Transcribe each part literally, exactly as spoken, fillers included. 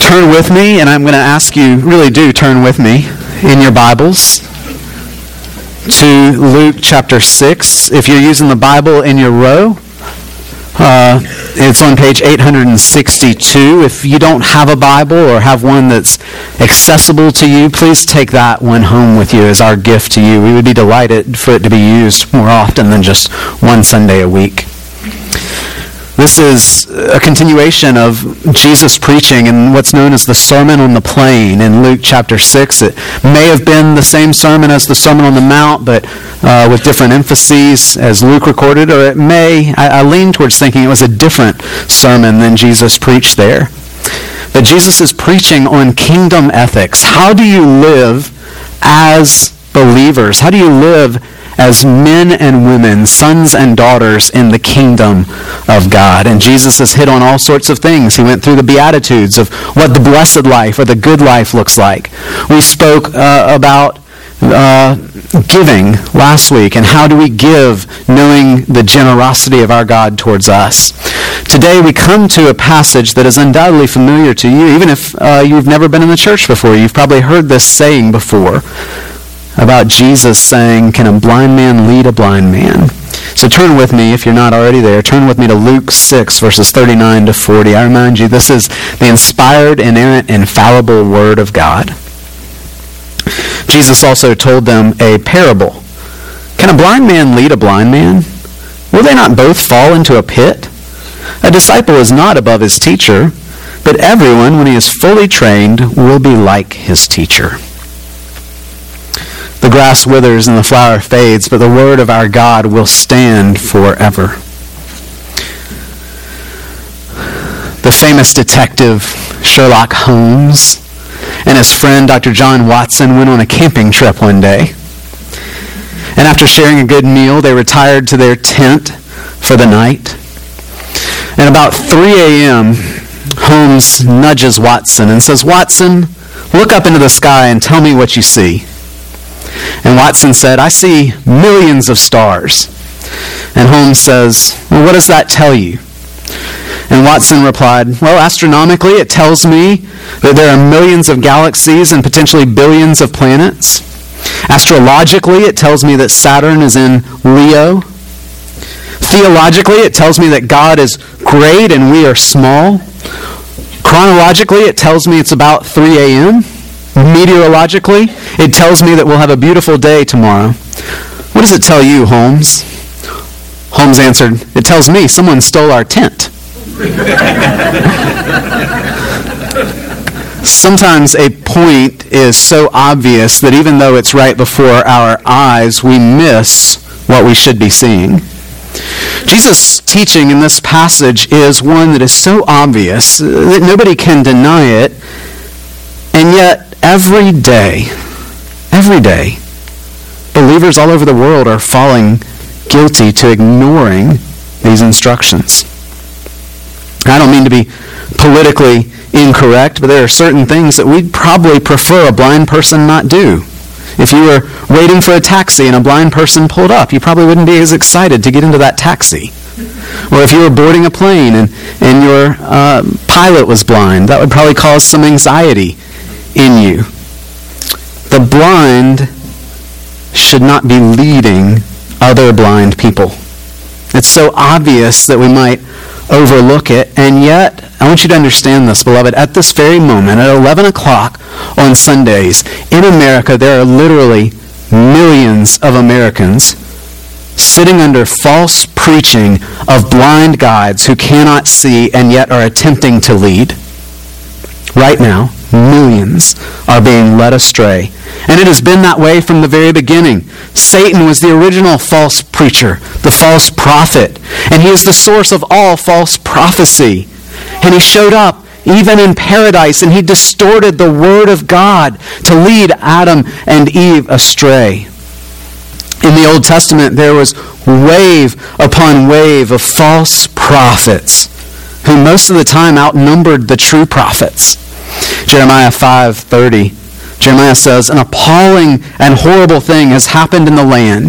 turn with me, and I'm going to ask you, really do turn with me in your Bibles to Luke chapter six. If you're using the Bible in your row, uh, it's on page eight hundred sixty-two. If you don't have a Bible or have one that's accessible to you, please take that one home with you as our gift to you. We would be delighted for it to be used more often than just one Sunday a week. This is a continuation of Jesus preaching in what's known as the Sermon on the Plain in Luke chapter six. It may have been the same sermon as the Sermon on the Mount, but uh, with different emphases as Luke recorded, or it may, I, I lean towards thinking it was a different sermon than Jesus preached there. But Jesus is preaching on kingdom ethics. How do you live as believers? How do you live as men and women, sons and daughters in the kingdom of God? And Jesus has hit on all sorts of things. He went through the Beatitudes of what the blessed life or the good life looks like. We spoke uh, about uh, giving last week, and how do we give knowing the generosity of our God towards us. Today we come to a passage that is undoubtedly familiar to you. Even if uh, you've never been in the church before, you've probably heard this saying before, about Jesus saying, "Can a blind man lead a blind man?" So turn with me, if you're not already there, turn with me to Luke six, verses thirty-nine to forty. I remind you, this is the inspired, inerrant, infallible Word of God. Jesus also told them a parable. "Can a blind man lead a blind man? Will they not both fall into a pit? A disciple is not above his teacher, but everyone, when he is fully trained, will be like his teacher. The grass withers and the flower fades, but the word of our God will stand forever." The famous detective Sherlock Holmes and his friend Doctor John Watson went on a camping trip one day. And after sharing a good meal, they retired to their tent for the night. And about three a.m., Holmes nudges Watson and says, "Watson, look up into the sky and tell me what you see." And Watson said, "I see millions of stars." And Holmes says, "Well, what does that tell you?" And Watson replied, "Well, astronomically, it tells me that there are millions of galaxies and potentially billions of planets. Astrologically, it tells me that Saturn is in Leo. Theologically, it tells me that God is great and we are small. Chronologically, it tells me it's about three a.m. Meteorologically, it tells me that we'll have a beautiful day tomorrow. What does it tell you, Holmes?" Holmes answered, "It tells me someone stole our tent." Sometimes a point is so obvious that even though it's right before our eyes, we miss what we should be seeing. Jesus' teaching in this passage is one that is so obvious that nobody can deny it, and yet every day, every day, believers all over the world are falling guilty to ignoring these instructions. I don't mean to be politically incorrect, but there are certain things that we'd probably prefer a blind person not do. If you were waiting for a taxi and a blind person pulled up, you probably wouldn't be as excited to get into that taxi. Or if you were boarding a plane and, and your uh, pilot was blind, that would probably cause some anxiety in you. The blind should not be leading other blind people. It's so obvious that we might overlook it, and yet, I want you to understand this, beloved, at this very moment, at eleven o'clock on Sundays, in America, there are literally millions of Americans sitting under false preaching of blind guides who cannot see and yet are attempting to lead. Right now, millions are being led astray. And it has been that way from the very beginning. Satan was the original false preacher, the false prophet, and he is the source of all false prophecy. And he showed up even in paradise, and he distorted the word of God to lead Adam and Eve astray. In the Old Testament, there was wave upon wave of false prophets who most of the time outnumbered the true prophets. Jeremiah five thirty, Jeremiah says, "An appalling and horrible thing has happened in the land.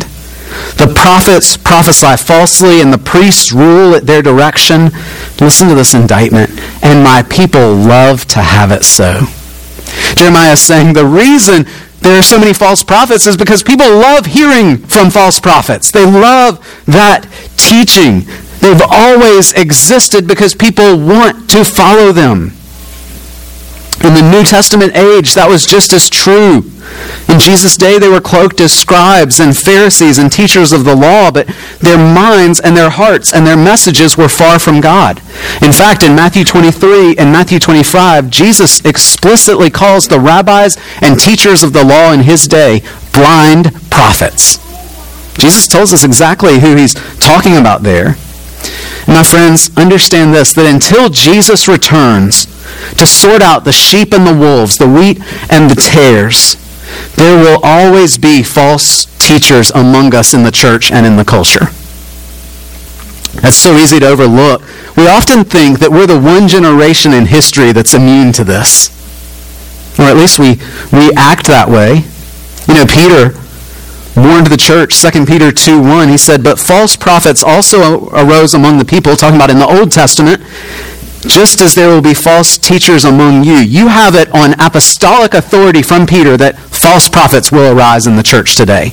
The prophets prophesy falsely, and the priests rule at their direction. Listen to this indictment. And my people love to have it so. Jeremiah is saying the reason there are so many false prophets is because people love hearing from false prophets. They love that teaching. They've always existed because people want to follow them. In the New Testament age, that was just as true. In Jesus' day, they were cloaked as scribes and Pharisees and teachers of the law, but their minds and their hearts and their messages were far from God. In fact, in Matthew twenty-three and Matthew twenty-five, Jesus explicitly calls the rabbis and teachers of the law in his day blind prophets. Jesus tells us exactly who he's talking about there. And my friends, understand this, that until Jesus returns to sort out the sheep and the wolves, the wheat and the tares, there will always be false teachers among us in the church and in the culture. That's so easy to overlook. We often think that we're the one generation in history that's immune to this. Or at least we, we act that way. You know, Peter warned the church, Second Peter two one, he said, but false prophets also arose among the people, talking about in the Old Testament, just as there will be false teachers among you. You have it on apostolic authority from Peter that false prophets will arise in the church today.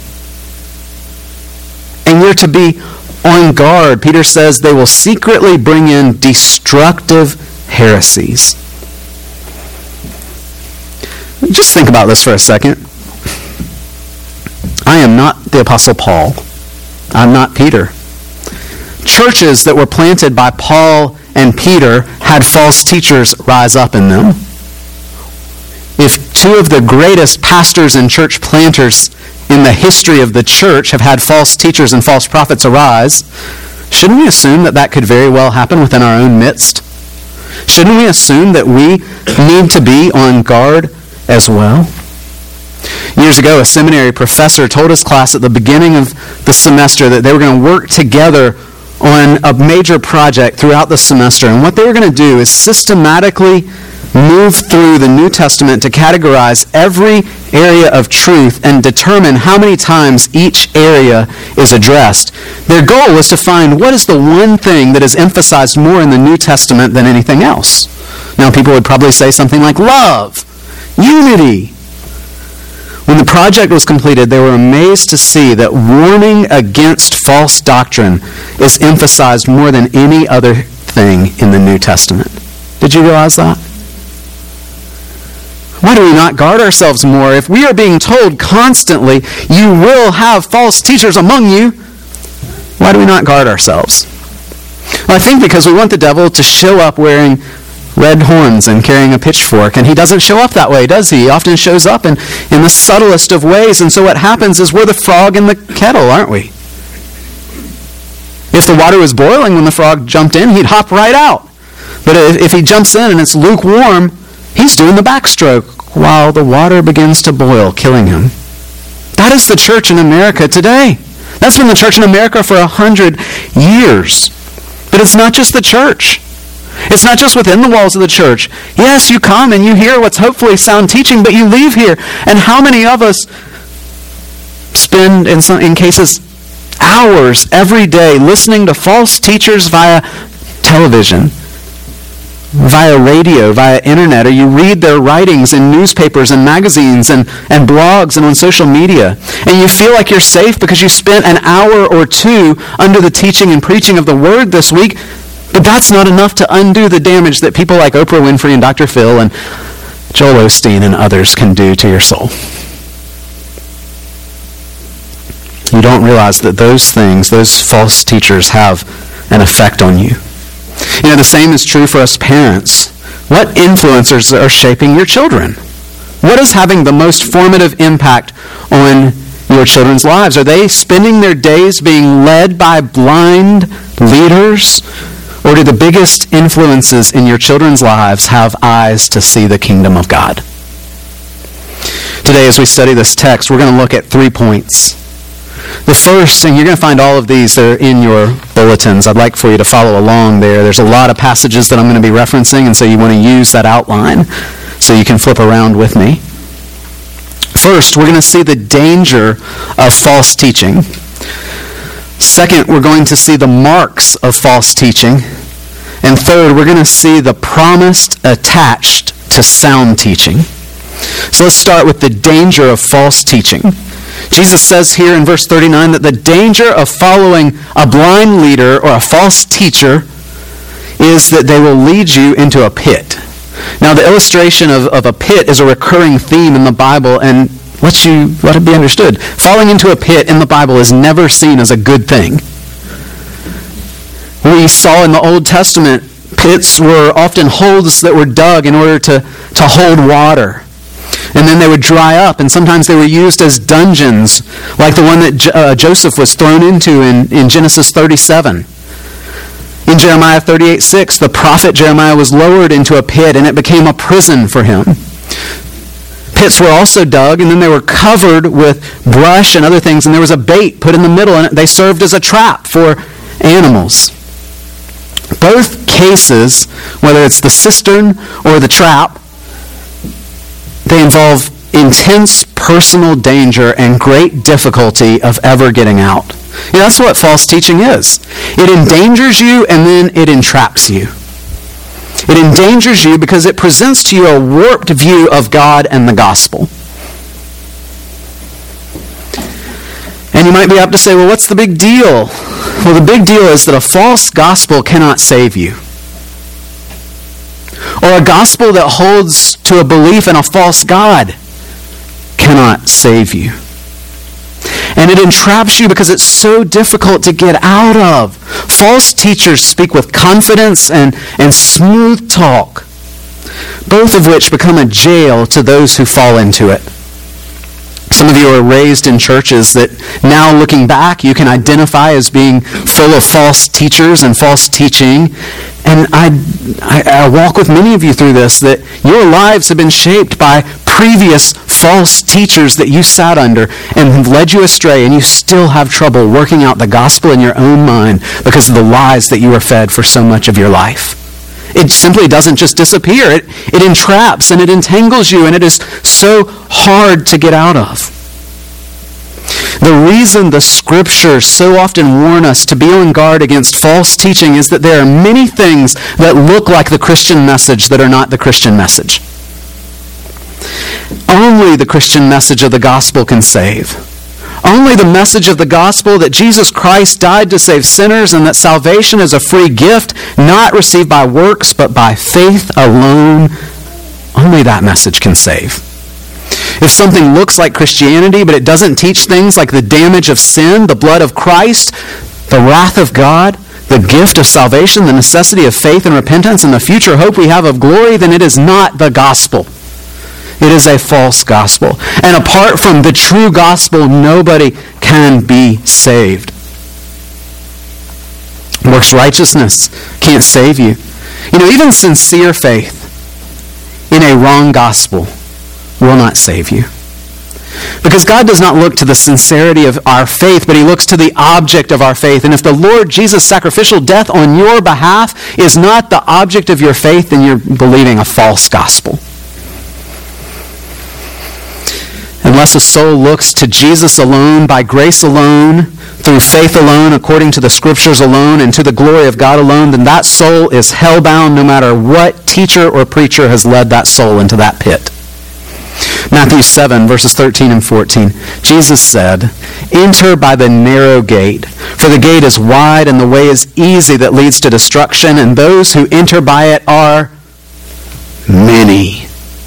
And you're to be on guard. Peter says they will secretly bring in destructive heresies. Just think about this for a second. I am not the Apostle Paul. I'm not Peter. Churches that were planted by Paul and Peter had false teachers rise up in them. If two of the greatest pastors and church planters in the history of the church have had false teachers and false prophets arise, shouldn't we assume that that could very well happen within our own midst? Shouldn't we assume that we need to be on guard as well? Years ago, a seminary professor told his class at the beginning of the semester that they were going to work together on a major project throughout the semester. And what they were going to do is systematically move through the New Testament to categorize every area of truth and determine how many times each area is addressed. Their goal was to find what is the one thing that is emphasized more in the New Testament than anything else. Now, people would probably say something like love, unity. When the project was completed, they were amazed to see that warning against false doctrine is emphasized more than any other thing in the New Testament. Did you realize that? Why do we not guard ourselves more? If we are being told constantly, you will have false teachers among you, why do we not guard ourselves? Well, I think because we want the devil to show up wearing red horns and carrying a pitchfork. And he doesn't show up that way, does he? He often shows up in, in the subtlest of ways. And so what happens is we're the frog in the kettle, aren't we? If the water was boiling when the frog jumped in, he'd hop right out. But if, if he jumps in and it's lukewarm, he's doing the backstroke while the water begins to boil, killing him. That is the church in America today. That's been the church in America for a hundred years. But it's not just the church. It's not just within the walls of the church. Yes, you come and you hear what's hopefully sound teaching, but you leave here. And how many of us spend, in some in cases, hours every day listening to false teachers via television, via radio, via internet, or you read their writings in newspapers and magazines and, and blogs and on social media, and you feel like you're safe because you spent an hour or two under the teaching and preaching of the Word this week. But that's not enough to undo the damage that people like Oprah Winfrey and Doctor Phil and Joel Osteen and others can do to your soul. You don't realize that those things, those false teachers, have an effect on you. You know, the same is true for us parents. What influencers are shaping your children? What is having the most formative impact on your children's lives? Are they spending their days being led by blind leaders? Or do the biggest influences in your children's lives have eyes to see the kingdom of God? Today, as we study this text, we're going to look at three points. The first, and you're going to find all of these are in your bulletins. I'd like for you to follow along there. There's a lot of passages that I'm going to be referencing, and so you want to use that outline so you can flip around with me. First, we're going to see the danger of false teaching. Second, we're going to see the marks of false teaching. And third, we're going to see the promise attached to sound teaching. So let's start with the danger of false teaching. Jesus says here in verse thirty-nine that the danger of following a blind leader or a false teacher is that they will lead you into a pit. Now, the illustration of, of a pit is a recurring theme in the Bible, and let you let it be understood. Falling into a pit in the Bible is never seen as a good thing. We saw in the Old Testament, pits were often holes that were dug in order to, to hold water. And then they would dry up, and sometimes they were used as dungeons, like the one that J- uh, Joseph was thrown into in, in Genesis thirty-seven. In Jeremiah thirty-eight six, the prophet Jeremiah was lowered into a pit, and it became a prison for him. Pits were also dug, and then they were covered with brush and other things, and there was a bait put in the middle, and they served as a trap for animals. Both cases, whether it's the cistern or the trap, they involve intense personal danger and great difficulty of ever getting out. You know, that's what false teaching is. It endangers you and then it entraps you. It endangers you because it presents to you a warped view of God and the gospel. And you might be apt to say, well, what's the big deal? Well, the big deal is that a false gospel cannot save you. Or a gospel that holds to a belief in a false God cannot save you. And it entraps you because it's so difficult to get out of. False teachers speak with confidence and, and smooth talk, both of which become a jail to those who fall into it. Some of you are raised in churches that now, looking back, you can identify as being full of false teachers and false teaching. And I, I, I walk with many of you through this, that your lives have been shaped by previous false teachers that you sat under and have led you astray, and you still have trouble working out the gospel in your own mind because of the lies that you were fed for so much of your life. It simply doesn't just disappear. It, it entraps and it entangles you, and it is so hard to get out of. The reason the Scriptures so often warn us to be on guard against false teaching is that there are many things that look like the Christian message that are not the Christian message. Only the Christian message of the gospel can save. Only the message of the gospel that Jesus Christ died to save sinners and that salvation is a free gift, not received by works, but by faith alone, only that message can save. If something looks like Christianity, but it doesn't teach things like the damage of sin, the blood of Christ, the wrath of God, the gift of salvation, the necessity of faith and repentance, and the future hope we have of glory, then it is not the gospel. It is a false gospel. And apart from the true gospel, nobody can be saved. Works righteousness can't save you. You know, even sincere faith in a wrong gospel will not save you. Because God does not look to the sincerity of our faith, but he looks to the object of our faith. And if the Lord Jesus' sacrificial death on your behalf is not the object of your faith, then you're believing a false gospel. Unless a soul looks to Jesus alone, by grace alone, through faith alone, according to the Scriptures alone, and to the glory of God alone, then that soul is hellbound no matter what teacher or preacher has led that soul into that pit. Matthew seven, verses thirteen and fourteen. Jesus said, "Enter by the narrow gate, for the gate is wide and the way is easy that leads to destruction, and those who enter by it are many.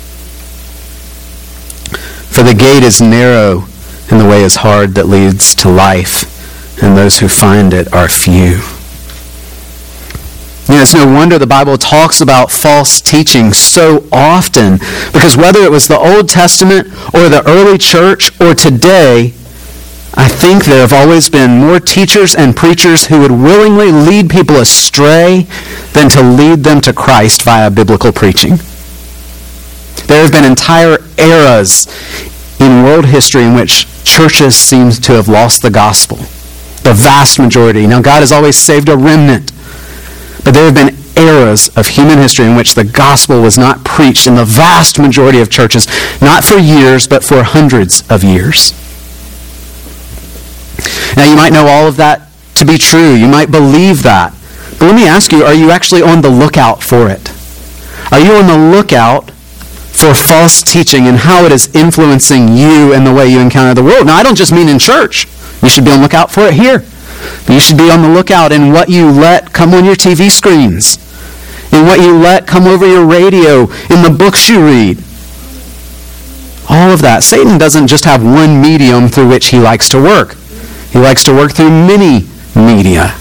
For the gate is narrow and the way is hard that leads to life, and those who find it are few." You know, it's no wonder the Bible talks about false teaching so often, because whether it was the Old Testament or the early church or today, I think there have always been more teachers and preachers who would willingly lead people astray than to lead them to Christ via biblical preaching. There have been entire eras in world history in which churches seem to have lost the gospel. The vast majority. Now, God has always saved a remnant. But there have been eras of human history in which the gospel was not preached in the vast majority of churches, not for years, but for hundreds of years. Now, you might know all of that to be true. You might believe that. But let me ask you, are you actually on the lookout for it? Are you on the lookout for false teaching and how it is influencing you and the way you encounter the world? Now, I don't just mean in church. You should be on the lookout for it here. But you should be on the lookout in what you let come on your T V screens, in what you let come over your radio, in the books you read. All of that. Satan doesn't just have one medium through which he likes to work. He likes to work through many media.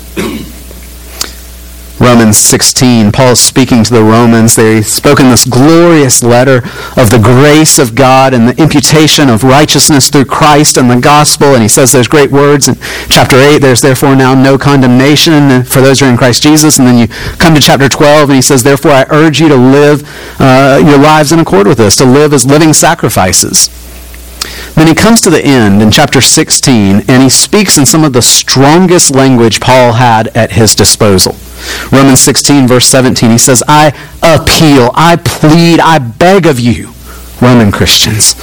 Romans sixteen, Paul is speaking to the Romans. They spoke in this glorious letter of the grace of God and the imputation of righteousness through Christ and the gospel. And he says those great words in chapter eight, there's therefore now no condemnation for those who are in Christ Jesus. And then you come to chapter twelve and he says, therefore I urge you to live uh, your lives in accord with this, to live as living sacrifices. Then he comes to the end in chapter sixteen and he speaks in some of the strongest language Paul had at his disposal. Romans sixteen, verse seventeen, he says, I appeal, I plead, I beg of you, Roman Christians,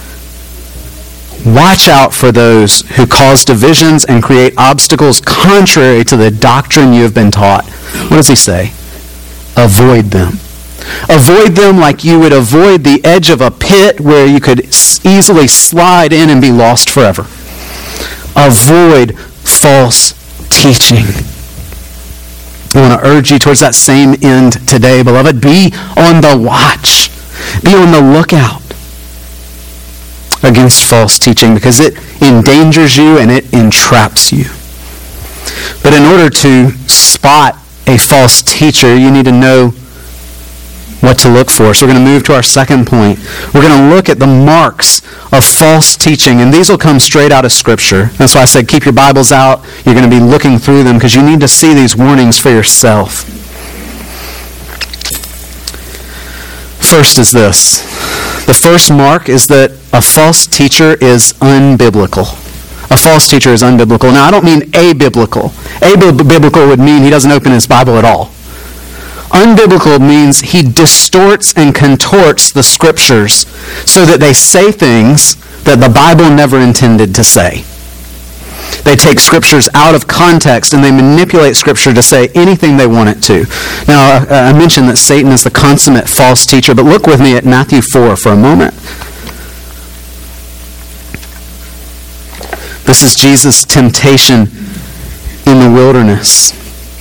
watch out for those who cause divisions and create obstacles contrary to the doctrine you have been taught. What does he say? Avoid them. Avoid them like you would avoid the edge of a pit where you could easily slide in and be lost forever. Avoid false teaching. I want to urge you towards that same end today, beloved. Be on the watch. Be on the lookout against false teaching because it endangers you and it entraps you. But in order to spot a false teacher, you need to know what to look for. So we're going to move to our second point. We're going to look at the marks of false teaching, and these will come straight out of Scripture. That's why I said keep your Bibles out. You're going to be looking through them because you need to see these warnings for yourself. First is this. The first mark is that a false teacher is unbiblical. A false teacher is unbiblical. Now, I don't mean abiblical. Abiblical would mean he doesn't open his Bible at all. Unbiblical means he distorts and contorts the Scriptures so that they say things that the Bible never intended to say. They take Scriptures out of context and they manipulate Scripture to say anything they want it to. Now, I mentioned that Satan is the consummate false teacher, but look with me at Matthew four for a moment. This is Jesus' temptation in the wilderness.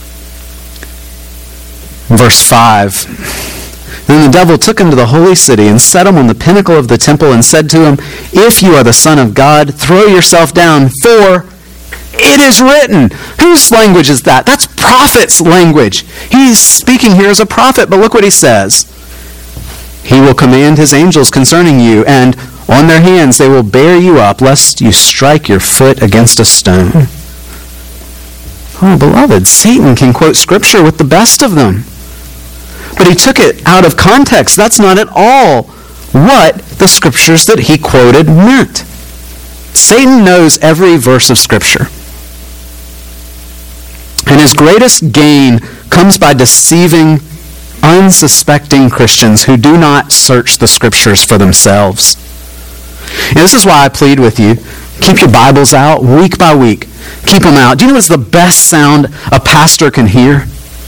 Verse five, then the devil took him to the holy city and set him on the pinnacle of the temple and said to him, if you are the Son of God, throw yourself down, for it is written. Whose language is that? That's prophet's language. He's speaking here as a prophet, but look what he says. He will command his angels concerning you, and on their hands they will bear you up, lest you strike your foot against a stone. Oh, beloved, Satan can quote Scripture with the best of them. But he took it out of context. That's not at all what the Scriptures that he quoted meant. Satan knows every verse of Scripture. And his greatest gain comes by deceiving unsuspecting Christians who do not search the Scriptures for themselves. And this is why I plead with you, keep your Bibles out week by week. Keep them out. Do you know what's the best sound a pastor can hear?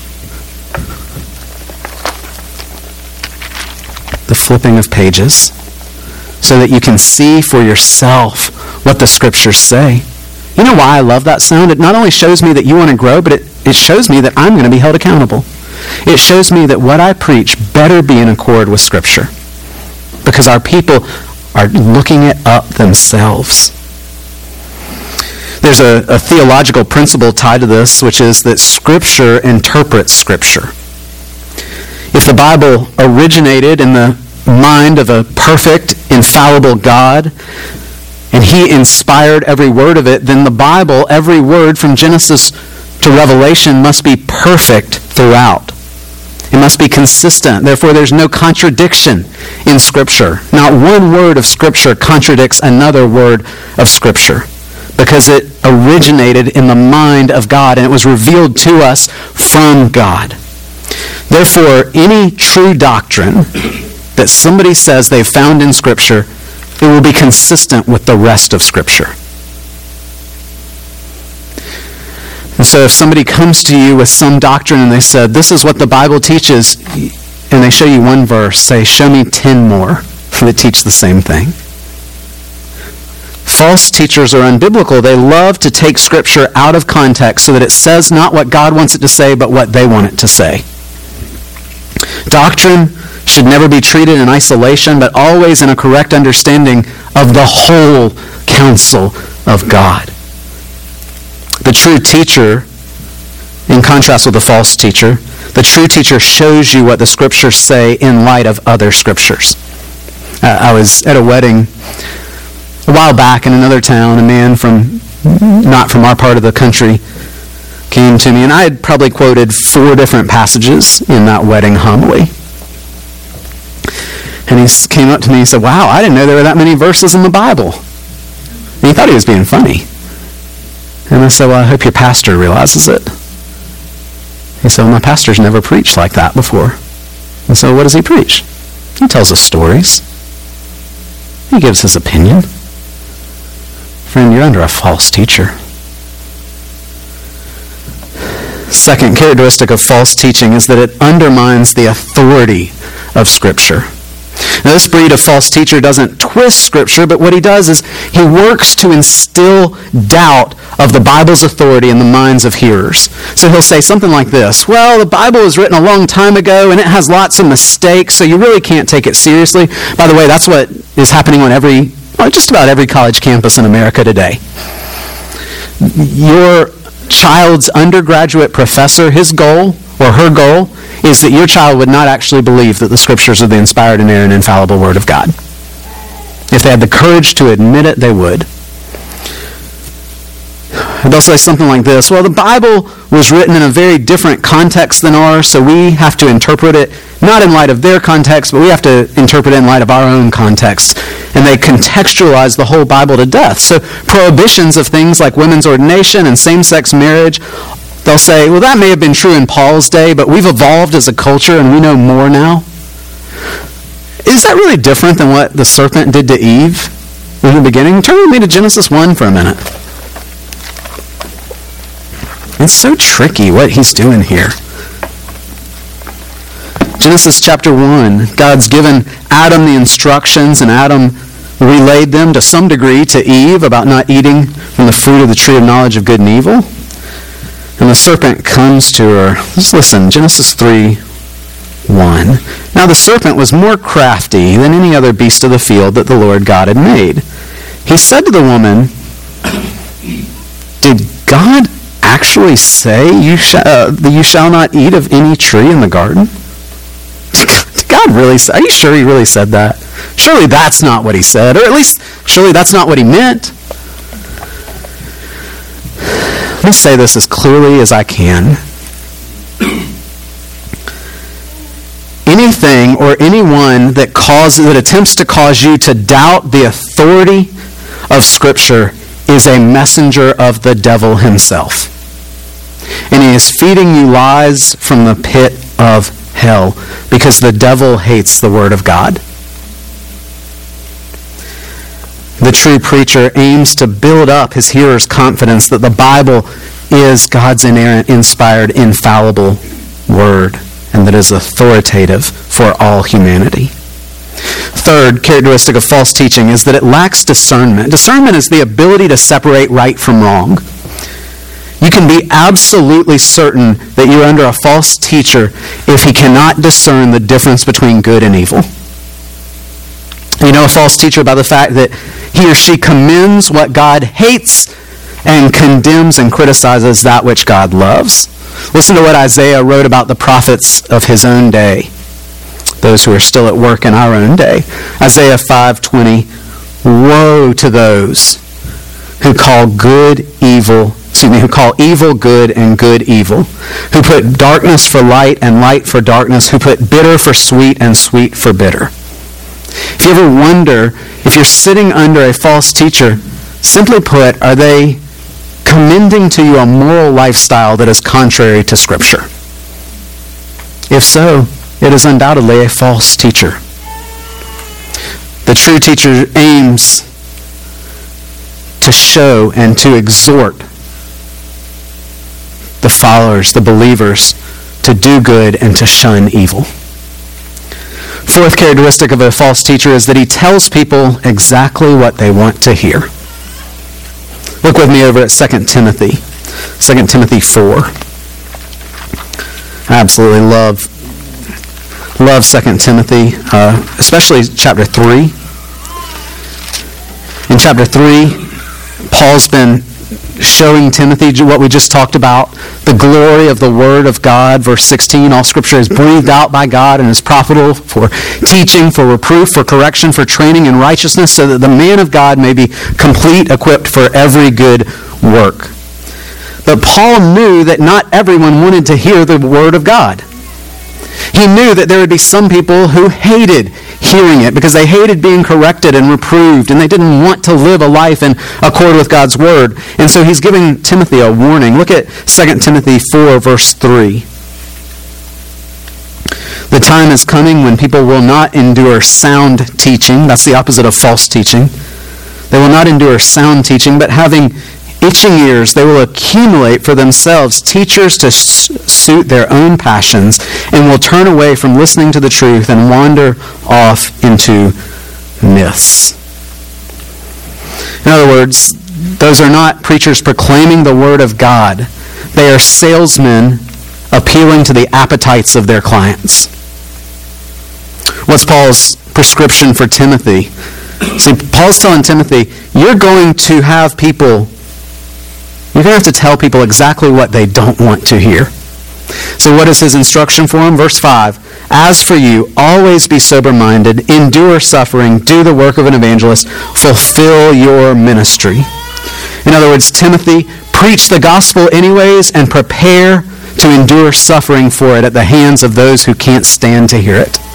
The flipping of pages, so that you can see for yourself what the Scriptures say. You know why I love that sound? It not only shows me that you want to grow, but it, it shows me that I'm going to be held accountable. It shows me that what I preach better be in accord with Scripture, because our people are looking it up themselves. There's a, a theological principle tied to this, which is that Scripture interprets Scripture. If the Bible originated in the mind of a perfect, infallible God, and he inspired every word of it, then the Bible, every word from Genesis to Revelation, must be perfect throughout. It must be consistent. Therefore, there's no contradiction in Scripture. Not one word of Scripture contradicts another word of Scripture, because it originated in the mind of God and it was revealed to us from God. Therefore, any true doctrine that somebody says they've found in Scripture, it will be consistent with the rest of Scripture. And so if somebody comes to you with some doctrine and they said, this is what the Bible teaches, and they show you one verse, say, show me ten more that teach the same thing. False teachers are unbiblical. They love to take Scripture out of context so that it says not what God wants it to say, but what they want it to say. Doctrine should never be treated in isolation, but always in a correct understanding of the whole counsel of God. The true teacher, in contrast with the false teacher, the true teacher shows you what the Scriptures say in light of other Scriptures. Uh, I was at a wedding a while back in another town. A man from, not from our part of the country, came to me, and I had probably quoted four different passages in that wedding homily. And he came up to me and said, wow, I didn't know there were that many verses in the Bible. And he thought he was being funny. And I said, well, I hope your pastor realizes it. He said, well, my pastor's never preached like that before. And so what does he preach? He tells us stories. He gives his opinion. Friend, you're under a false teacher. Second characteristic of false teaching is that it undermines the authority of Scripture. Now, this breed of false teacher doesn't twist Scripture, but what he does is he works to instill doubt of the Bible's authority in the minds of hearers. So he'll say something like this, well, the Bible was written a long time ago and it has lots of mistakes, so you really can't take it seriously. By the way, that's what is happening on every, well, just about every college campus in America today. Your child's undergraduate professor, his goal or her goal is that your child would not actually believe that the Scriptures are the inspired, inerrant, infallible Word of God. If they had the courage to admit it, they would. And they'll say something like this, well, the Bible was written in a very different context than ours, so we have to interpret it not in light of their context, but we have to interpret it in light of our own context. And they contextualize the whole Bible to death. So prohibitions of things like women's ordination and same-sex marriage, they'll say, well, that may have been true in Paul's day, but we've evolved as a culture and we know more now. Is that really different than what the serpent did to Eve in the beginning? Turn with me to Genesis one for a minute. It's so tricky what he's doing here. Genesis chapter one, God's given Adam the instructions, and Adam relayed them to some degree to Eve about not eating from the fruit of the tree of knowledge of good and evil. And the serpent comes to her. Let's listen, Genesis three one. Now the serpent was more crafty than any other beast of the field that the Lord God had made. He said to the woman, did God actually say you, sh- uh, you shall not eat of any tree in the garden? Did God really say? Are you sure he really said that? Surely that's not what he said, or at least surely that's not what he meant. Let me say this as clearly as I can. Anything or anyone that causes, that attempts to cause you to doubt the authority of Scripture is a messenger of the devil himself. And he is feeding you lies from the pit of hell because the devil hates the Word of God. The true preacher aims to build up his hearers' confidence that the Bible is God's inerrant, inspired, infallible Word, and that is authoritative for all humanity. Third characteristic of false teaching is that it lacks discernment. Discernment is the ability to separate right from wrong. You can be absolutely certain that you're under a false teacher if he cannot discern the difference between good and evil. You know a false teacher by the fact that he or she commends what God hates and condemns and criticizes that which God loves. Listen to what Isaiah wrote about the prophets of his own day, those who are still at work in our own day. Isaiah five twenty, woe to those who call good evil, excuse me, who call evil good and good evil, who put darkness for light and light for darkness, who put bitter for sweet and sweet for bitter. If you ever wonder if you're sitting under a false teacher, simply put, are they commending to you a moral lifestyle that is contrary to Scripture? If so, it is undoubtedly a false teacher. The true teacher aims to show and to exhort the followers, the believers, to do good and to shun evil. Fourth characteristic of a false teacher is that he tells people exactly what they want to hear. Look with me over at Second Timothy. Second Timothy four. I absolutely love, love Second Timothy, uh, especially chapter three. In chapter three, Paul's been showing Timothy what we just talked about, the glory of the Word of God. Verse sixteen, all Scripture is breathed out by God and is profitable for teaching, for reproof, for correction, for training in righteousness, so that the man of God may be complete, equipped for every good work. But Paul knew that not everyone wanted to hear the Word of God. He knew that there would be some people who hated hearing it because they hated being corrected and reproved, and they didn't want to live a life in accord with God's Word. And so he's giving Timothy a warning. Look at Second Timothy four, verse three. The time is coming when people will not endure sound teaching. That's the opposite of false teaching. They will not endure sound teaching, but having itching ears, they will accumulate for themselves teachers to suit their own passions, and will turn away from listening to the truth and wander off into myths. In other words, those are not preachers proclaiming the Word of God. They are salesmen appealing to the appetites of their clients. What's Paul's prescription for Timothy? See, Paul's telling Timothy, you're going to have people You're going to have to tell people exactly what they don't want to hear. So what is his instruction for them? Verse five, as for you, always be sober-minded, endure suffering, do the work of an evangelist, fulfill your ministry. In other words, Timothy, preach the gospel anyways and prepare to endure suffering for it at the hands of those who can't stand to hear it.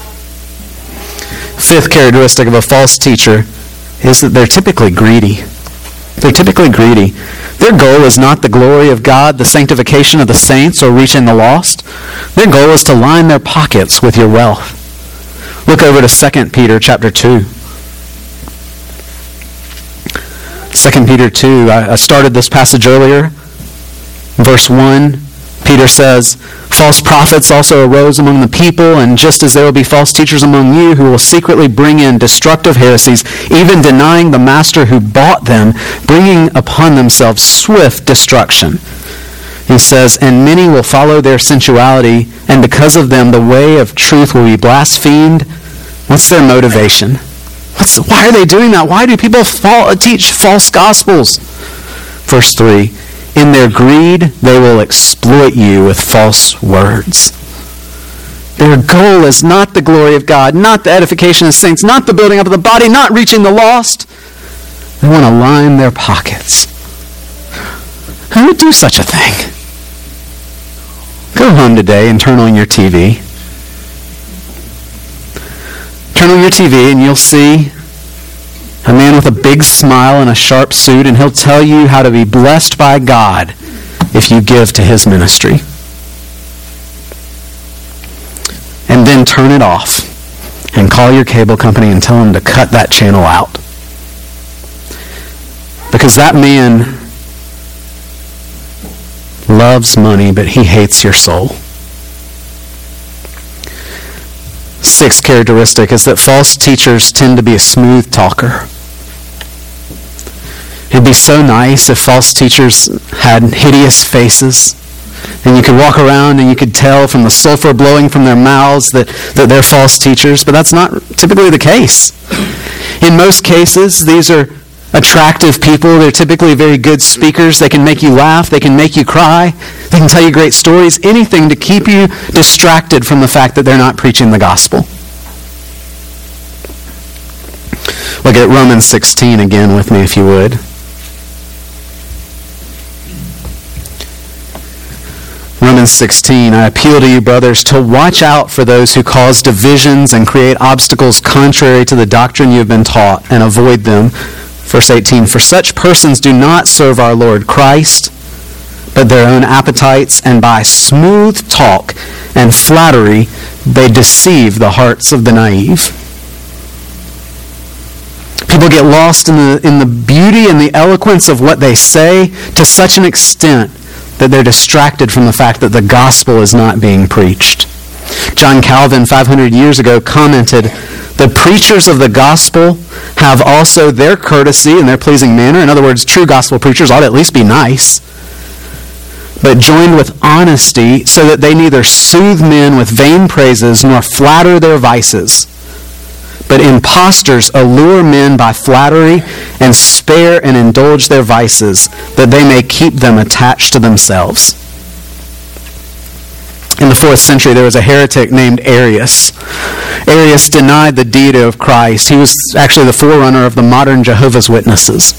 Fifth characteristic of a false teacher is that they're typically greedy. They're typically greedy. Their goal is not the glory of God, the sanctification of the saints, or reaching the lost. Their goal is to line their pockets with your wealth. Look over to Second Peter chapter two. Second Peter two. I started this passage earlier. Verse one, Peter says, false prophets also arose among the people, and just as there will be false teachers among you who will secretly bring in destructive heresies, even denying the master who bought them, bringing upon themselves swift destruction. He says, and many will follow their sensuality, and because of them the way of truth will be blasphemed. What's their motivation? What's, why are they doing that? Why do people fall, teach false gospels? Verse three, in their greed, they will exploit you with false words. Their goal is not the glory of God, not the edification of saints, not the building up of the body, not reaching the lost. They want to line their pockets. Who would do such a thing? Go home today and turn on your T V. Turn on your T V and you'll see a man with a big smile and a sharp suit, and he'll tell you how to be blessed by God if you give to his ministry. And then turn it off and call your cable company and tell them to cut that channel out. Because that man loves money, but he hates your soul. Sixth characteristic is that false teachers tend to be a smooth talker. It'd be so nice if false teachers had hideous faces, and you could walk around and you could tell from the sulfur blowing from their mouths that, that they're false teachers, but that's not typically the case. In most cases, these are attractive people. They're typically very good speakers. They can make you laugh. They can make you cry. They can tell you great stories. Anything to keep you distracted from the fact that they're not preaching the gospel. Look at Romans sixteen again with me, if you would. Romans sixteen, I appeal to you, brothers, to watch out for those who cause divisions and create obstacles contrary to the doctrine you have been taught, and avoid them. Verse eighteen, for such persons do not serve our Lord Christ, but their own appetites, and by smooth talk and flattery they deceive the hearts of the naive. People get lost in the, in the beauty and the eloquence of what they say to such an extent that they're distracted from the fact that the gospel is not being preached. John Calvin, five hundred years ago, commented, "The preachers of the gospel have also their courtesy and their pleasing manner." In other words, true gospel preachers ought to at least be nice, but joined with honesty, so that they neither soothe men with vain praises nor flatter their vices. But impostors allure men by flattery and spare and indulge their vices, that they may keep them attached to themselves. In the fourth century, there was a heretic named Arius. Arius denied the deity of Christ. He was actually the forerunner of the modern Jehovah's Witnesses.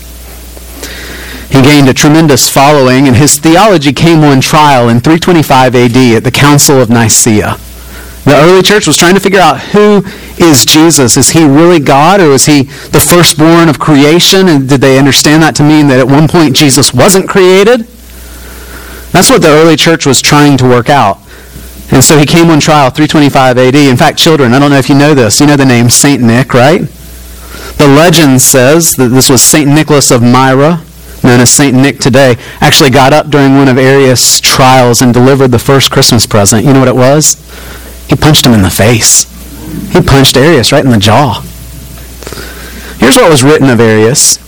He gained a tremendous following, and his theology came on trial in three twenty-five A D at the Council of Nicaea. The early church was trying to figure out, who is Jesus? Is he really God, or was he the firstborn of creation? And did they understand that to mean that at one point Jesus wasn't created? That's what the early church was trying to work out. And so he came on trial, three twenty-five A D. In fact, children, I don't know if you know this. You know the name Saint Nick, right? The legend says that this was Saint Nicholas of Myra, known as Saint Nick today, actually got up during one of Arius' trials and delivered the first Christmas present. You know what it was? He punched him in the face. He punched Arius right in the jaw. Here's what was written of Arius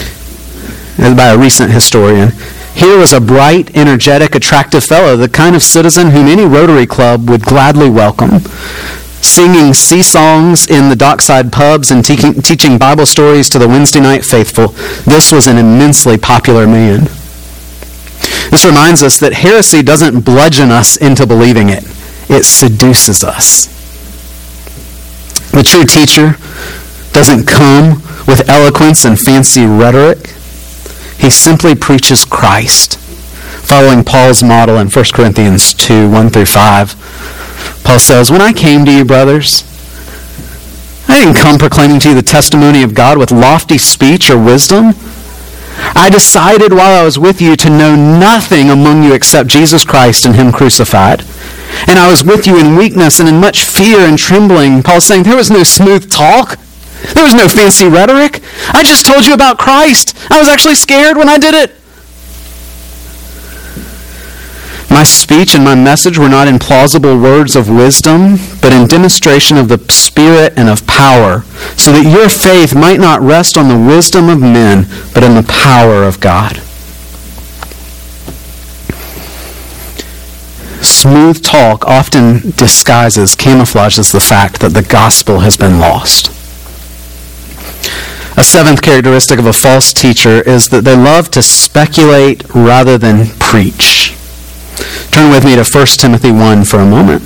by a recent historian. "Here was a bright, energetic, attractive fellow, the kind of citizen whom any Rotary Club would gladly welcome, singing sea songs in the dockside pubs and te- teaching Bible stories to the Wednesday night faithful. This was an immensely popular man." This reminds us that heresy doesn't bludgeon us into believing it. It seduces us. The true teacher doesn't come with eloquence and fancy rhetoric. He simply preaches Christ, following Paul's model in First Corinthians two, one through five. Paul says, "When I came to you, brothers, I didn't come proclaiming to you the testimony of God with lofty speech or wisdom. I decided while I was with you to know nothing among you except Jesus Christ and him crucified. And I was with you in weakness and in much fear and trembling." Paul's saying there was no smooth talk. There was no fancy rhetoric. I just told you about Christ. I was actually scared when I did it. "My speech and my message were not in plausible words of wisdom, but in demonstration of the Spirit and of power, so that your faith might not rest on the wisdom of men, but in the power of God." Smooth talk often disguises, camouflages the fact that the gospel has been lost. A seventh characteristic of a false teacher is that they love to speculate rather than preach. Turn with me to First Timothy one for a moment.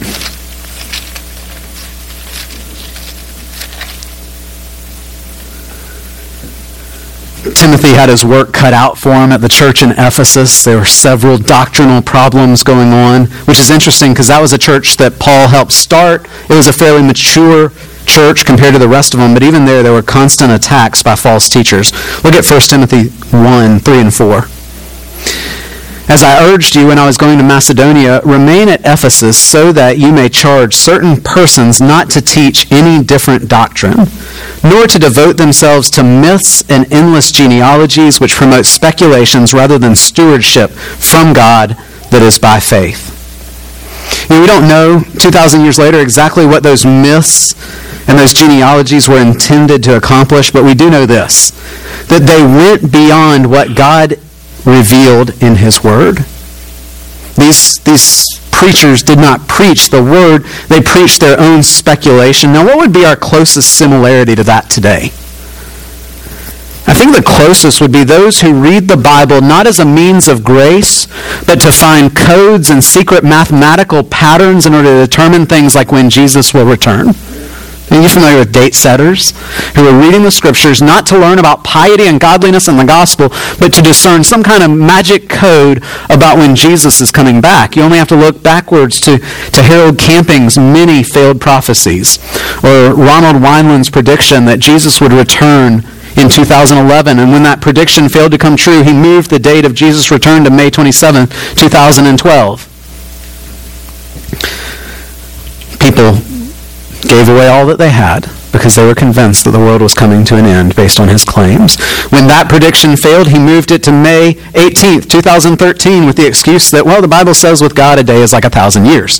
Timothy had his work cut out for him at the church in Ephesus. There were several doctrinal problems going on, which is interesting because that was a church that Paul helped start. It was a fairly mature church compared to the rest of them, but even there, there were constant attacks by false teachers. Look at First Timothy one, three and four. "As I urged you when I was going to Macedonia, remain at Ephesus so that you may charge certain persons not to teach any different doctrine, nor to devote themselves to myths and endless genealogies which promote speculations rather than stewardship from God that is by faith." You know, we don't know two thousand years later exactly what those myths and those genealogies were intended to accomplish, but we do know this, that they went beyond what God revealed in his word. These, these preachers did not preach the word, they preached their own speculation. Now, what would be our closest similarity to that today? I think the closest would be those who read the Bible not as a means of grace, but to find codes and secret mathematical patterns in order to determine things like when Jesus will return. Are you familiar with date setters who are reading the scriptures not to learn about piety and godliness and the gospel, but to discern some kind of magic code about when Jesus is coming back? You only have to look backwards to, to Harold Camping's many failed prophecies, or Ronald Wineland's prediction that Jesus would return in two thousand eleven, and when that prediction failed to come true, he moved the date of Jesus' return to May twenty-seventh, two thousand twelve. People gave away all that they had because they were convinced that the world was coming to an end based on his claims. When that prediction failed, he moved it to May eighteenth, twenty thirteen with the excuse that, well, the Bible says with God a day is like a thousand years.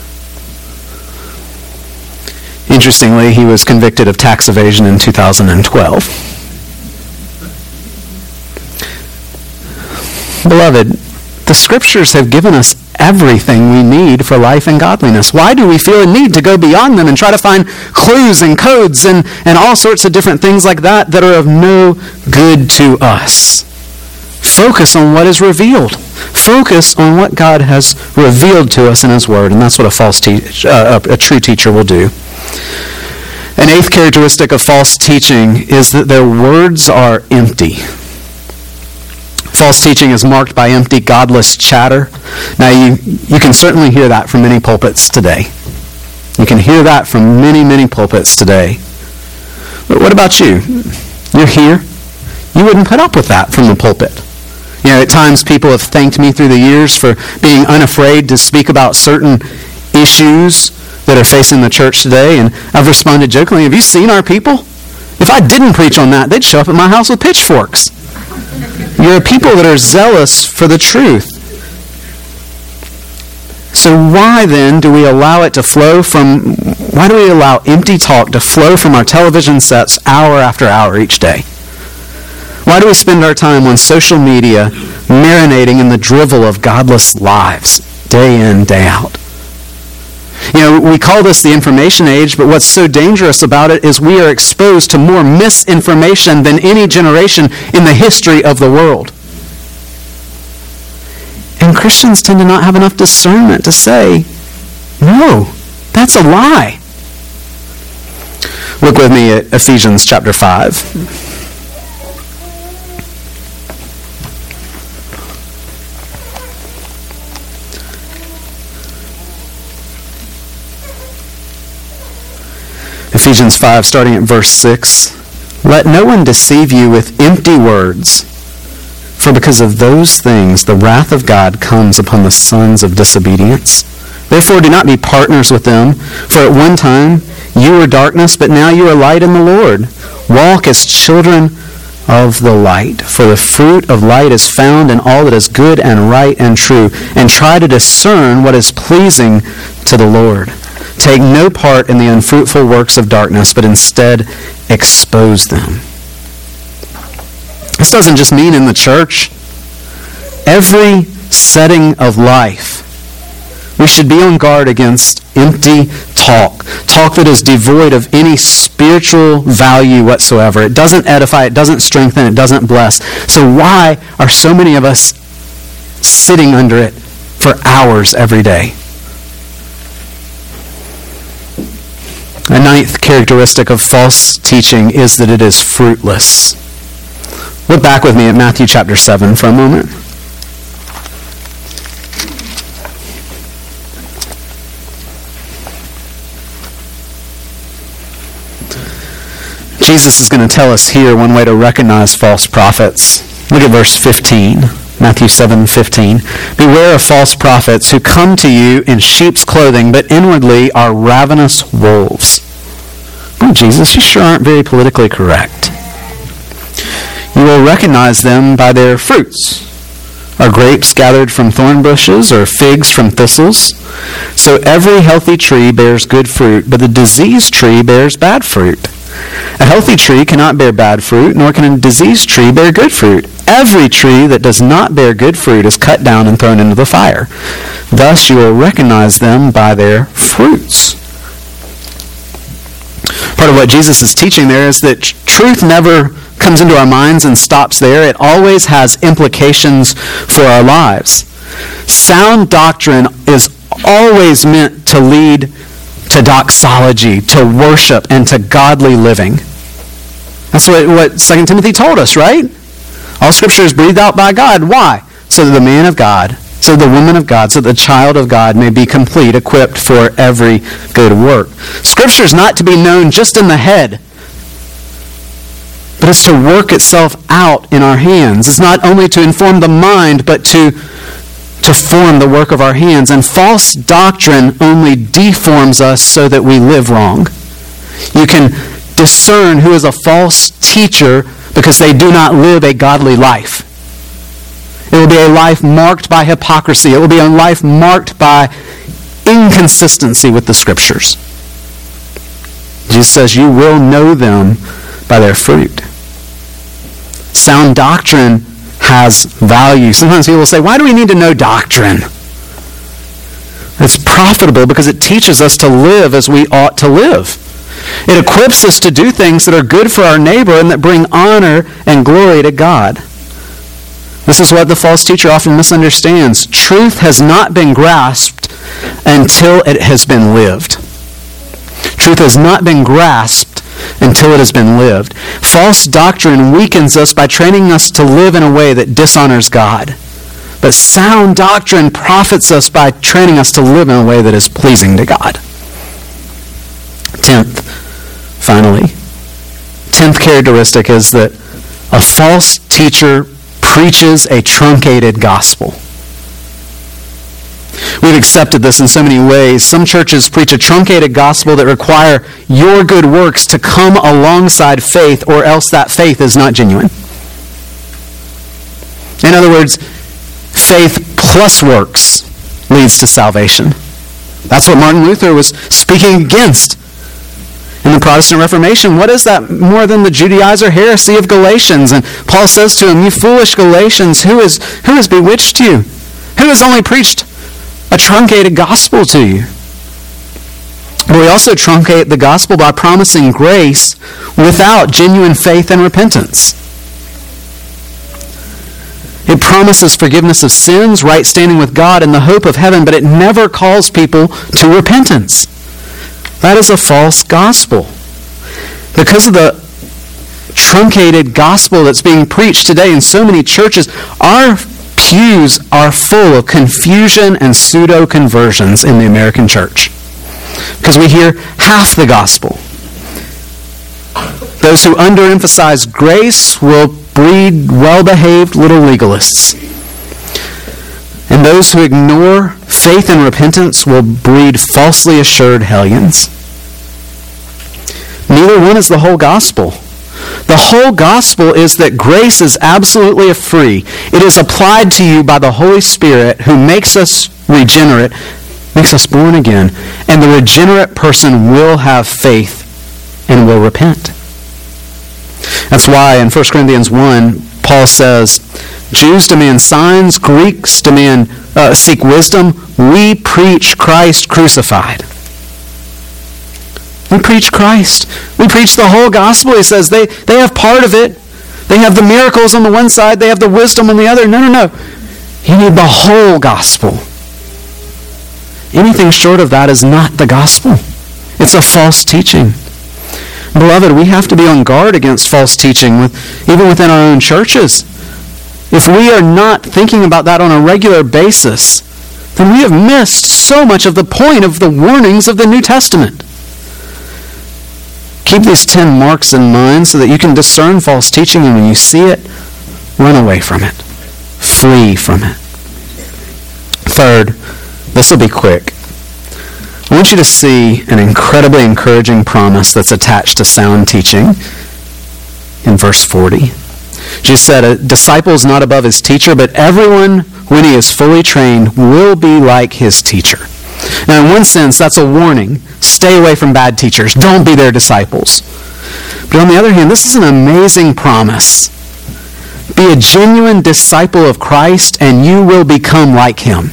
Interestingly, he was convicted of tax evasion in two thousand twelve. Beloved, the Scriptures have given us everything we need for life and godliness. Why do we feel a need to go beyond them and try to find clues and codes and, and all sorts of different things like that that are of no good to us? Focus on what is revealed. Focus on what God has revealed to us in His Word, and that's what a false te- uh, a, a true teacher will do. An eighth characteristic of false teaching is that their words are empty. False teaching is marked by empty, godless chatter. Now, you, you can certainly hear that from many pulpits today. You can hear that from many, many pulpits today. But what about you? You're here. You wouldn't put up with that from the pulpit. You know, at times people have thanked me through the years for being unafraid to speak about certain issues that are facing the church today, and I've responded jokingly, have you seen our people? If I didn't preach on that, they'd show up at my house with pitchforks. You're a people that are zealous for the truth. So why then do we allow it to flow from, why do we allow empty talk to flow from our television sets hour after hour each day? Why do we spend our time on social media marinating in the drivel of godless lives day in, day out? You know, we call this the information age, but what's so dangerous about it is we are exposed to more misinformation than any generation in the history of the world. And Christians tend to not have enough discernment to say, no, that's a lie. Look with me at Ephesians chapter five. Ephesians five, starting at verse six. Let no one deceive you with empty words, for because of those things the wrath of God comes upon the sons of disobedience. Therefore do not be partners with them, for at one time you were darkness, but now you are light in the Lord. Walk as children of the light, for the fruit of light is found in all that is good and right and true, and try to discern what is pleasing to the Lord. Take no part in the unfruitful works of darkness, but instead expose them. This doesn't just mean in the church. Every setting of life, we should be on guard against empty talk. Talk that is devoid of any spiritual value whatsoever. It doesn't edify, it doesn't strengthen, it doesn't bless. So why are so many of us sitting under it for hours every day? A ninth characteristic of false teaching is that it is fruitless. Look back with me at Matthew chapter seven for a moment. Jesus is going to tell us here one way to recognize false prophets. Look at verse fifteen. Matthew seven fifteen. Beware of false prophets who come to you in sheep's clothing, but inwardly are ravenous wolves. Oh, Jesus, you sure aren't very politically correct. You will recognize them by their fruits. Are grapes gathered from thorn bushes or figs from thistles? So every healthy tree bears good fruit, but the diseased tree bears bad fruit. A healthy tree cannot bear bad fruit, nor can a diseased tree bear good fruit. Every tree that does not bear good fruit is cut down and thrown into the fire. Thus you will recognize them by their fruits. Part of what Jesus is teaching there is that truth never comes into our minds and stops there. It always has implications for our lives. Sound doctrine is always meant to lead to doxology, to worship, and to godly living. That's what, what Second Timothy told us, right? All Scripture is breathed out by God. Why? So that the man of God, so that the woman of God, so that the child of God may be complete, equipped for every good work. Scripture is not to be known just in the head, but it's to work itself out in our hands. It's not only to inform the mind, but to to form the work of our hands. And false doctrine only deforms us so that we live wrong. You can discern who is a false teacher because they do not live a godly life. It will be a life marked by hypocrisy. It will be a life marked by inconsistency with the Scriptures. Jesus says, you will know them by their fruit. Sound doctrine has value. Sometimes people will say, why do we need to know doctrine? It's profitable because it teaches us to live as we ought to live. It equips us to do things that are good for our neighbor and that bring honor and glory to God. This is what the false teacher often misunderstands. Truth has not been grasped until it has been lived. Truth has not been grasped until it has been lived. False doctrine weakens us by training us to live in a way that dishonors God. But sound doctrine profits us by training us to live in a way that is pleasing to God. Tenth, finally, tenth characteristic is that a false teacher preaches a truncated gospel. We've accepted this in so many ways. Some churches preach a truncated gospel that require your good works to come alongside faith, or else that faith is not genuine. In other words, faith plus works leads to salvation. That's what Martin Luther was speaking against in the Protestant Reformation. What is that more than the Judaizer heresy of Galatians? And Paul says to him, you foolish Galatians, who is who has bewitched you? Who has only preached a truncated gospel to you? But we also truncate the gospel by promising grace without genuine faith and repentance. It promises forgiveness of sins, right standing with God, and the hope of heaven, but it never calls people to repentance. That is a false gospel. Because of the truncated gospel that's being preached today in so many churches, our pews are full of confusion and pseudo-conversions in the American church. Because we hear half the gospel. Those who underemphasize grace will breed well-behaved little legalists. And those who ignore faith and repentance will breed falsely assured hellions. Neither one is the whole gospel. The whole gospel is that grace is absolutely free. It is applied to you by the Holy Spirit, who makes us regenerate, makes us born again, and the regenerate person will have faith and will repent. That's why in First Corinthians one, Paul says, Jews demand signs, Greeks demand uh, seek wisdom. We preach Christ crucified. We preach Christ. We preach the whole gospel. He says they, they have part of it. They have the miracles on the one side. They have the wisdom on the other. No, no, no. You need the whole gospel. Anything short of that is not the gospel. It's a false teaching. Beloved, we have to be on guard against false teaching, with, even within our own churches. If we are not thinking about that on a regular basis, then we have missed so much of the point of the warnings of the New Testament. Keep these ten marks in mind so that you can discern false teaching, and when you see it, run away from it. Flee from it. Third, this will be quick. I want you to see an incredibly encouraging promise that's attached to sound teaching in verse forty. Jesus said, a disciple is not above his teacher, but everyone, when he is fully trained, will be like his teacher. Now, in one sense, that's a warning. Stay away from bad teachers. Don't be their disciples. But on the other hand, this is an amazing promise. Be a genuine disciple of Christ, and you will become like him.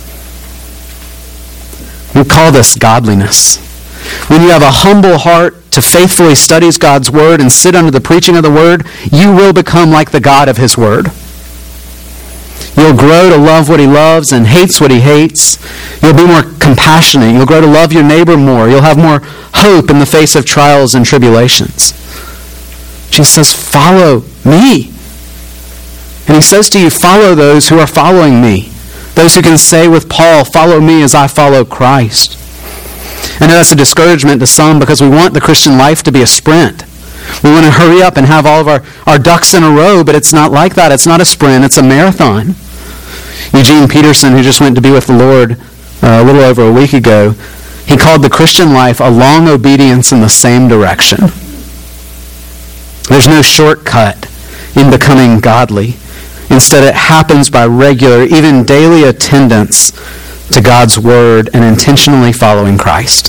We call this godliness. When you have a humble heart to faithfully study God's word and sit under the preaching of the word, you will become like the God of his word. You'll grow to love what he loves and hates what he hates. You'll be more compassionate. You'll grow to love your neighbor more. You'll have more hope in the face of trials and tribulations. Jesus says, follow me. And he says to you, follow those who are following me. Those who can say with Paul, follow me as I follow Christ. I know that's a discouragement to some because we want the Christian life to be a sprint. We want to hurry up and have all of our, our ducks in a row, but it's not like that. It's not a sprint. It's a marathon. Eugene Peterson, who just went to be with the Lord uh, a little over a week ago, he called the Christian life a long obedience in the same direction. There's no shortcut in becoming godly. Instead, it happens by regular, even daily attendance to God's Word and intentionally following Christ.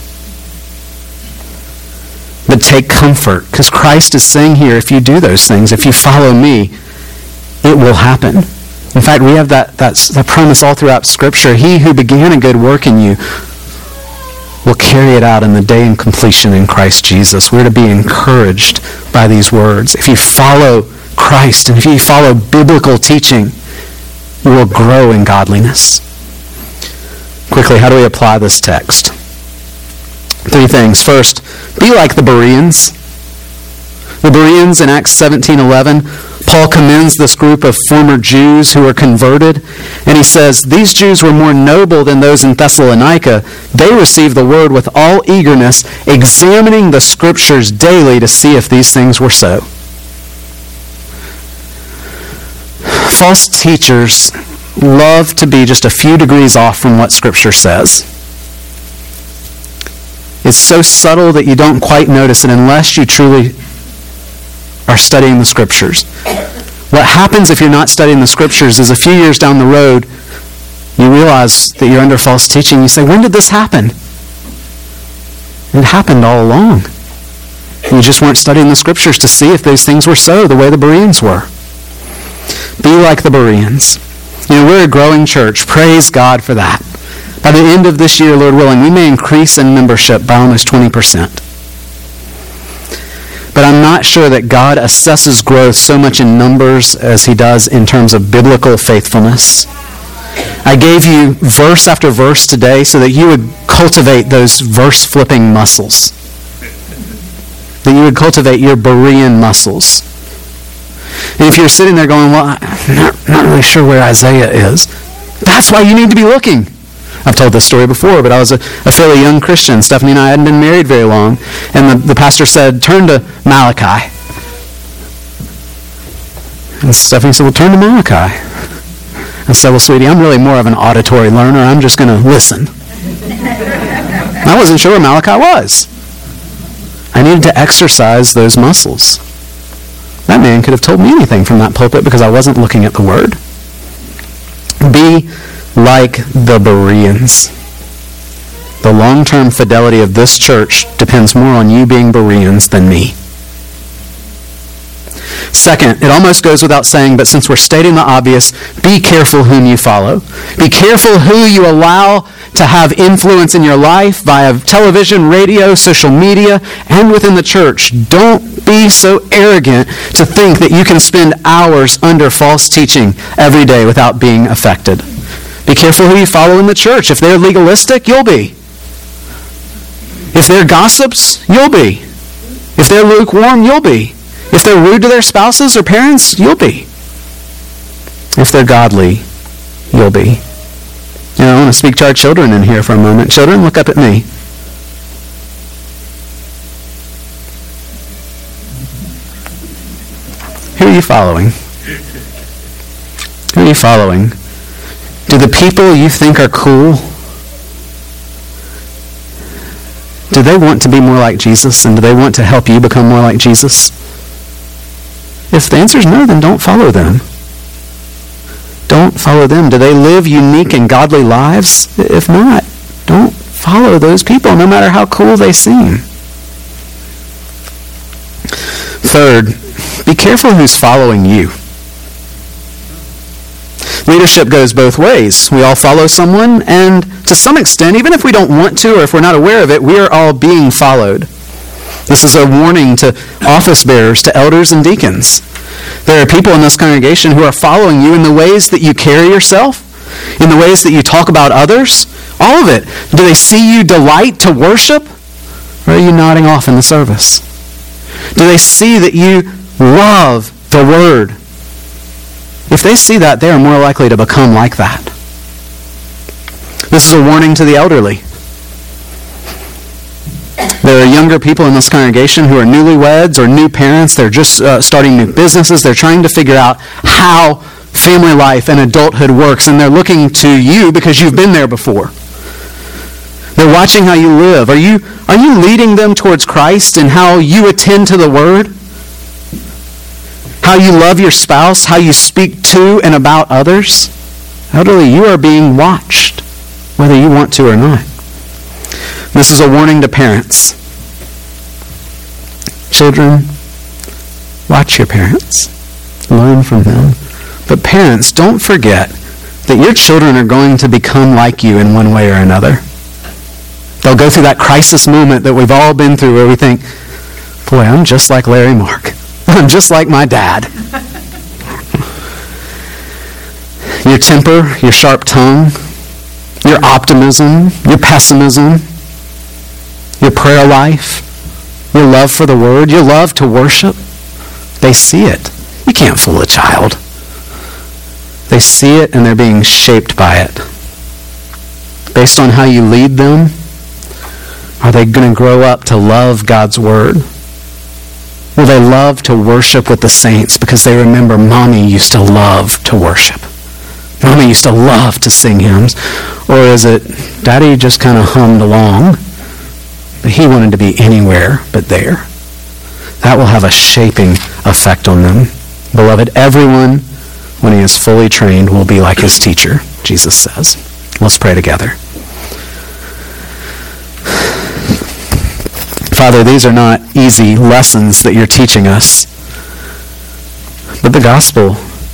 But take comfort, because Christ is saying here, if you do those things, if you follow me, it will happen. In fact, we have that, that, that promise all throughout Scripture. He who began a good work in you will carry it out in the day of completion in Christ Jesus. We're to be encouraged by these words. If you follow Christ and if you follow biblical teaching, you will grow in godliness. Quickly, how do we apply this text? Three things. First, be like the Bereans. The Bereans in Acts seventeen eleven, Paul commends this group of former Jews who were converted, and he says, these Jews were more noble than those in Thessalonica. They received the word with all eagerness, examining the Scriptures daily to see if these things were so. False teachers love to be just a few degrees off from what Scripture says. It's so subtle that you don't quite notice it unless you truly are studying the Scriptures. What happens if you're not studying the Scriptures is a few years down the road, you realize that you're under false teaching. You say, when did this happen? It happened all along. You just weren't studying the Scriptures to see if those things were so, the way the Bereans were. Be like the Bereans. You know, we're a growing church. Praise God for that. By the end of this year, Lord willing, we may increase in membership by almost twenty percent. But I'm not sure that God assesses growth so much in numbers as he does in terms of biblical faithfulness. I gave you verse after verse today so that you would cultivate those verse-flipping muscles. That you would cultivate your Berean muscles. And if you're sitting there going, well, I'm not, not really sure where Isaiah is, that's why you need to be looking. I've told this story before, but I was a, a fairly young Christian. Stephanie and I hadn't been married very long. And the, the pastor said, turn to Malachi. And Stephanie said, well, turn to Malachi. I said, well, sweetie, I'm really more of an auditory learner. I'm just going to listen. I wasn't sure where Malachi was. I needed to exercise those muscles. That man could have told me anything from that pulpit because I wasn't looking at the Word. Be like the Bereans. The long-term fidelity of this church depends more on you being Bereans than me. Second, it almost goes without saying, but since we're stating the obvious, be careful whom you follow. Be careful who you allow to have influence in your life via television, radio, social media, and within the church. Don't be so arrogant to think that you can spend hours under false teaching every day without being affected. Be careful who you follow in the church. If they're legalistic, you'll be. If they're gossips, you'll be. If they're lukewarm, you'll be. If they're rude to their spouses or parents, you'll be. If they're godly, you'll be. You know, I want to speak to our children in here for a moment. Children, look up at me. Who are you following? Who are you following? Do the people you think are cool, do they want to be more like Jesus? And do they want to help you become more like Jesus? If the answer is no, then don't follow them. Don't follow them. Do they live unique and godly lives? If not, don't follow those people, no matter how cool they seem. Third, be careful who's following you. Leadership goes both ways. We all follow someone, and to some extent, even if we don't want to or if we're not aware of it, we are all being followed. This is a warning to office bearers, to elders and deacons. There are people in this congregation who are following you in the ways that you carry yourself, in the ways that you talk about others, all of it. Do they see you delight to worship, or are you nodding off in the service? Do they see that you love the Word? If they see that, they are more likely to become like that. This is a warning to the elderly. There are younger people in this congregation who are newlyweds or new parents. They're just uh, starting new businesses. They're trying to figure out how family life and adulthood works, and they're looking to you because you've been there before. They're watching how you live. Are you, are you leading them towards Christ in how you attend to the Word? How you love your spouse? How you speak to and about others? Elderly, you are being watched, whether you want to or not. This is a warning to parents. Children, watch your parents. Learn from them. But parents, don't forget that your children are going to become like you in one way or another. They'll go through that crisis moment that we've all been through where we think, boy, I'm just like Larry Mark. I'm just like my dad. Your temper, your sharp tongue, your optimism, your pessimism, your prayer life, your love for the Word, your love to worship, they see it. You can't fool a child. They see it and they're being shaped by it. Based on how you lead them, are they going to grow up to love God's Word? Will they love to worship with the saints because they remember Mommy used to love to worship? Mommy used to love to sing hymns. Or is it Daddy just kind of hummed along, but he wanted to be anywhere but there? That will have a shaping effect on them. Beloved, everyone, when he is fully trained, will be like his teacher, Jesus says. Let's pray together. Father, these are not easy lessons that you're teaching us, but the gospel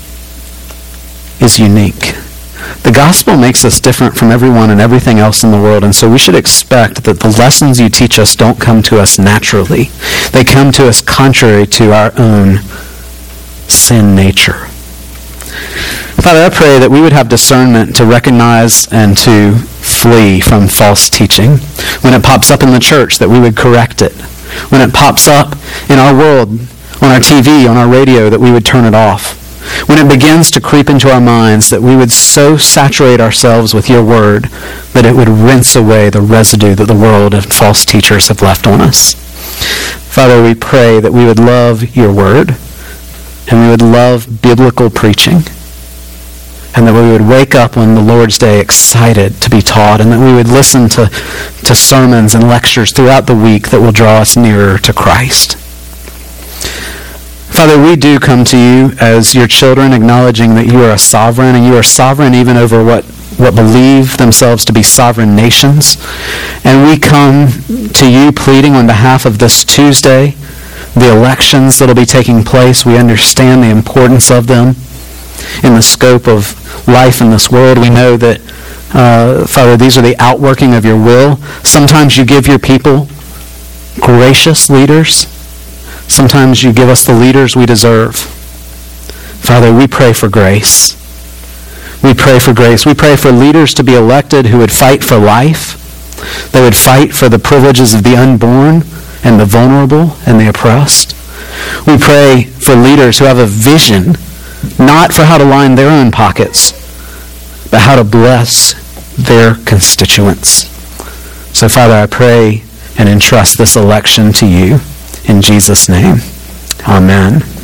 is unique. The gospel makes us different from everyone and everything else in the world, and so we should expect that the lessons you teach us don't come to us naturally. They come to us contrary to our own sin nature. Father, I pray that we would have discernment to recognize and to flee from false teaching. When it pops up in the church, that we would correct it. When it pops up in our world, on our T V, on our radio, that we would turn it off. When it begins to creep into our minds, that we would so saturate ourselves with your Word that it would rinse away the residue that the world and false teachers have left on us. Father, we pray that we would love your Word, and we would love biblical preaching, and that we would wake up on the Lord's Day excited to be taught, and that we would listen to, to sermons and lectures throughout the week that will draw us nearer to Christ. Father, we do come to you as your children, acknowledging that you are a sovereign, and you are sovereign even over what, what believe themselves to be sovereign nations. And we come to you pleading on behalf of this Tuesday, the elections that will be taking place. We understand the importance of them in the scope of life in this world. We know that, uh, Father, these are the outworking of your will. Sometimes you give your people gracious leaders. Sometimes you give us the leaders we deserve. Father, we pray for grace. We pray for grace. We pray for leaders to be elected who would fight for life. They would fight for the privileges of the unborn and the vulnerable and the oppressed. We pray for leaders who have a vision, not for how to line their own pockets, but how to bless their constituents. So, Father, I pray and entrust this election to you. In Jesus' name, amen.